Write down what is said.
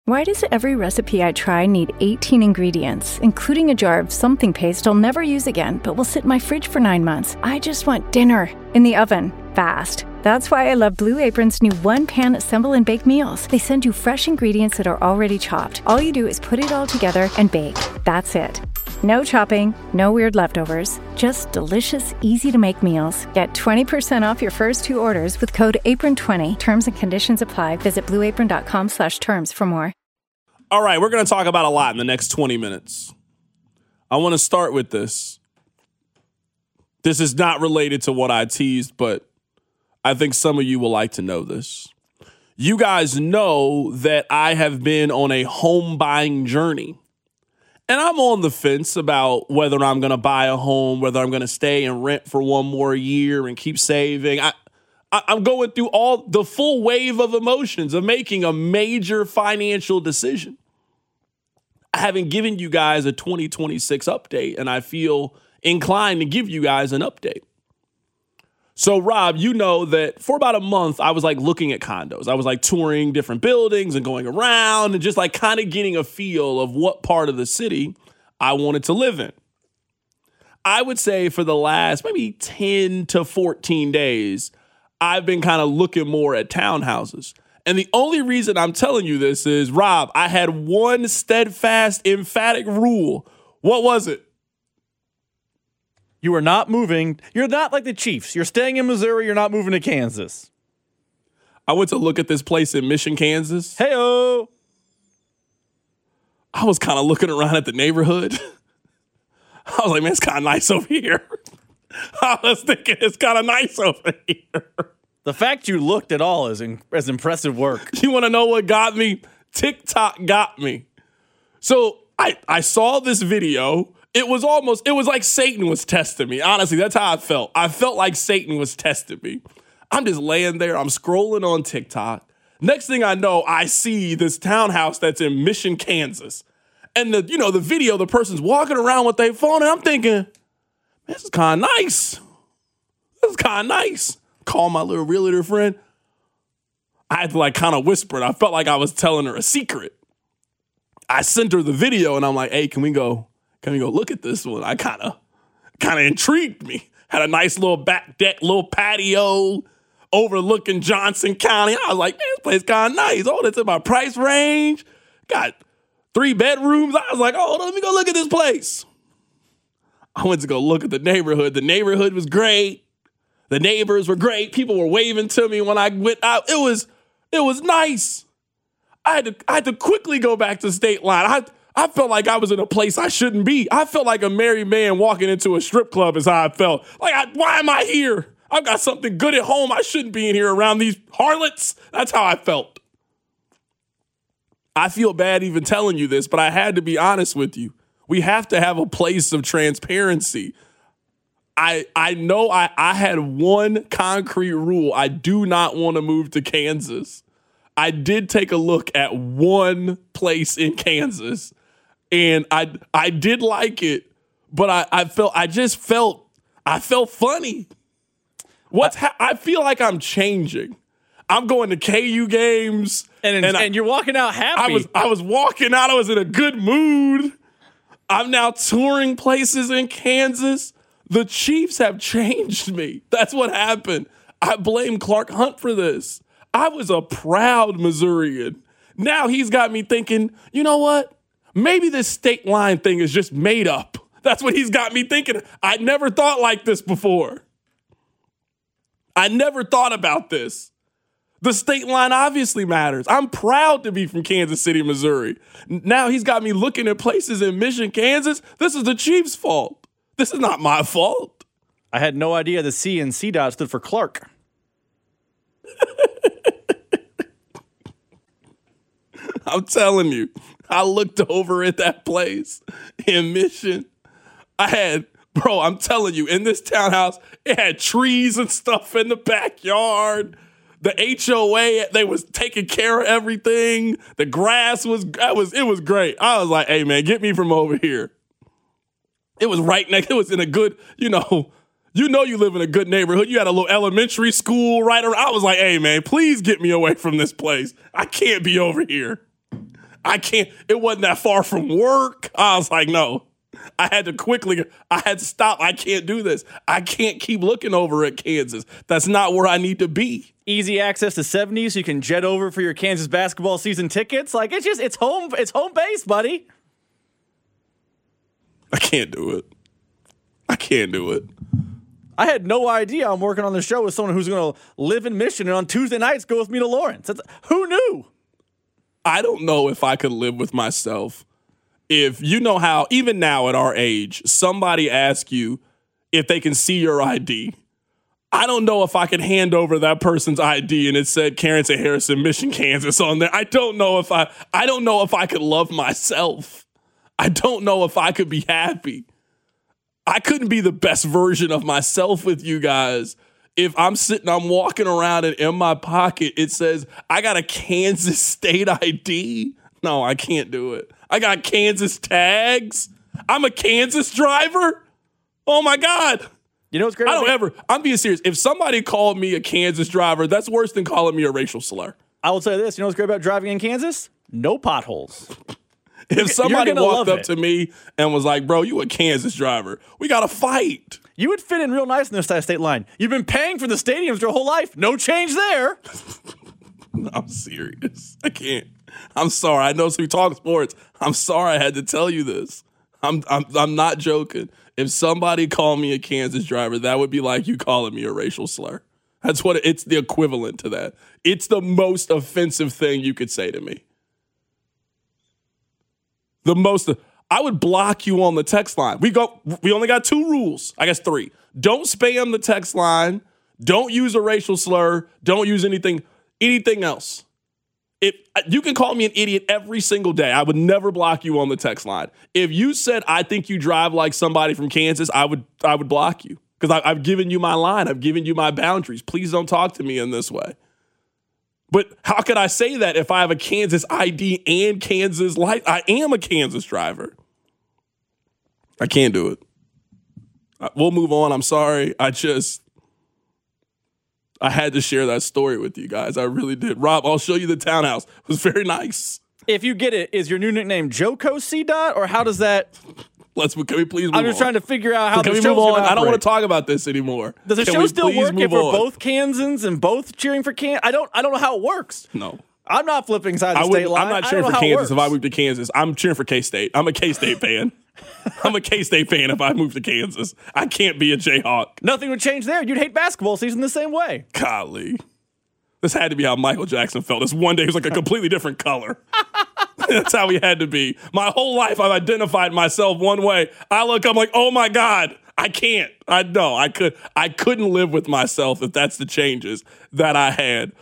Why does every recipe I try need 18 ingredients, including a jar of something paste I'll never use again, but will sit in my fridge for 9 months? I just want dinner in the oven, fast. That's why I love Blue Apron's new one-pan assemble and bake meals. They send you fresh ingredients that are already chopped. All you do is put it all together and bake. That's it. No chopping, no weird leftovers, just delicious, easy-to-make meals. Get 20% off your first 2 orders with code APRON20. Terms and conditions apply. Visit blueapron.com/terms for more. All right, we're going to talk about a lot in the next 20 minutes. I want to start with this. This is not related to what I teased, but I think some of you will like to know this. You guys know that I have been on a home buying journey. And I'm on the fence about whether I'm going to buy a home, whether I'm going to stay and rent for one more year and keep saving. I'm going through all the full wave of emotions of making a major financial decision. I haven't given you guys a 2026 update, and I feel inclined to give you guys an update. So, Rob, you know that for about a month, I was like looking at condos. I was like touring different buildings and going around and just like kind of getting a feel of what part of the city I wanted to live in. I would say for the last maybe 10 to 14 days, I've been kind of looking more at townhouses. And the only reason I'm telling you this is, Rob, I had one steadfast, emphatic rule. What was it? You are not moving. You're not like the Chiefs. You're staying in Missouri. You're not moving to Kansas. I went to look at this place in Mission, Kansas. Hey-o. I was kind of looking around at the neighborhood. I was like, man, it's kind of nice over here. I was thinking it's kind of nice over here. The fact you looked at all is impressive work. You want to know what got me? TikTok got me. So I saw this video. It was like Satan was testing me. Honestly, that's how I felt. I felt like Satan was testing me. I'm just laying there. I'm scrolling on TikTok. Next thing I know, I see this townhouse that's in Mission, Kansas. And the video, the person's walking around with their phone, and I'm thinking, this is kind of nice. This is kind of nice. Call my little realtor friend. I had to like kind of whisper it. I felt like I was telling her a secret. I sent her the video, and I'm like, hey, can we go look at this one? I kind of intrigued me. Had a nice little back deck, little patio overlooking Johnson County. I was like, man, this place kind of nice. Oh, that's in my price range. Got 3 bedrooms. I was like, oh, let me go look at this place. I went to go look at the neighborhood. The neighborhood was great. The neighbors were great. People were waving to me when I went out. It was nice. I had to quickly go back to State Line. I felt like I was in a place I shouldn't be. I felt like a married man walking into a strip club is how I felt. Like, why am I here? I've got something good at home. I shouldn't be in here around these harlots. That's how I felt. I feel bad even telling you this, but I had to be honest with you. We have to have a place of transparency. I know I had one concrete rule. I do not want to move to Kansas. I did take a look at one place in Kansas, and I did like it, but I felt funny. I feel like I'm changing. I'm going to KU games, and you're walking out happy. I was walking out. I was in a good mood. I'm now touring places in Kansas. The Chiefs have changed me. That's what happened. I blame Clark Hunt for this. I was a proud Missourian. Now he's got me thinking, you know what? Maybe this State Line thing is just made up. That's what he's got me thinking. I never thought like this before. I never thought about this. The State Line obviously matters. I'm proud to be from Kansas City, Missouri. Now he's got me looking at places in Mission, Kansas. This is the Chiefs' fault. This is not my fault. I had no idea the C in CDOT stood for Clark. I'm telling you, I looked over at that place in Mission. I'm telling you, in this townhouse, it had trees and stuff in the backyard. The HOA, they was taking care of everything. The grass it was great. I was like, hey man, get me from over here. It was right next, it was in a good, you live in a good neighborhood. You had a little elementary school right around. I was like, hey man, please get me away from this place. I can't be over here. I can't. It wasn't that far from work. I was like, no. I had to stop. I can't do this. I can't keep looking over at Kansas. That's not where I need to be. Easy access to 70, so you can jet over for your Kansas basketball season tickets. Like, it's home base, buddy. I can't do it. I can't do it. I had no idea I'm working on the show with someone who's going to live in Michigan and on Tuesday nights go with me to Lawrence. Who knew? I don't know if I could live with myself. If you know how, even now at our age, somebody asks you if they can see your ID. I don't know if I could hand over that person's ID and it said Carrington Harrison, Mission, Kansas on there. I don't know if I could love myself. I don't know if I could be happy. I couldn't be the best version of myself with you guys if I'm walking around and in my pocket it says I got a Kansas State ID. No, I can't do it. I got Kansas tags. I'm a Kansas driver. Oh my God. You know what's great? I'm being serious. If somebody called me a Kansas driver, that's worse than calling me a racial slur. I will say this. You know what's great about driving in Kansas? No potholes. If somebody walked up to me and was like, bro, you a Kansas driver, we got to fight. You would fit in real nice in this state line. You've been paying for the stadiums your whole life. No change there. I'm serious. I can't. I'm sorry. I know we talk sports. I'm sorry I had to tell you this. I'm not joking. If somebody called me a Kansas driver, that would be like you calling me a racial slur. That's what it's the equivalent to that. It's the most offensive thing you could say to me. I would block you on the text line. We only got 2 rules. I guess 3. Don't spam the text line. Don't use a racial slur. Don't use anything else. If you can call me an idiot every single day, I would never block you on the text line. If you said I think you drive like somebody from Kansas, I would block you because I've given you my line. I've given you my boundaries. Please don't talk to me in this way. But how could I say that if I have a Kansas ID and Kansas life? I am a Kansas driver. I can't do it. We'll move on. I'm sorry. I had to share that story with you guys. I really did. Rob, I'll show you the townhouse. It was very nice. If you get it, is your new nickname Joko C-Dot, or how does that... Can we please move on? I'm just trying to figure out how the show's move on? gonna I don't want to talk about this anymore. Does the show still work if we're both Kansans and both cheering for Kansas? I don't know how it works. No. I'm not flipping sides of the state line. I'm not cheering for Kansas if I move to Kansas. I'm cheering for K-State. I'm a K-State fan. I'm a K-State fan if I move to Kansas. I can't be a Jayhawk. Nothing would change there. You'd hate basketball season the same way. Golly. This had to be how Michael Jackson felt. This one day he was like a completely different color. That's how he had to be. My whole life I've identified myself one way. I'm like, oh my God, I can't. I couldn't live with myself if that's the changes that I had.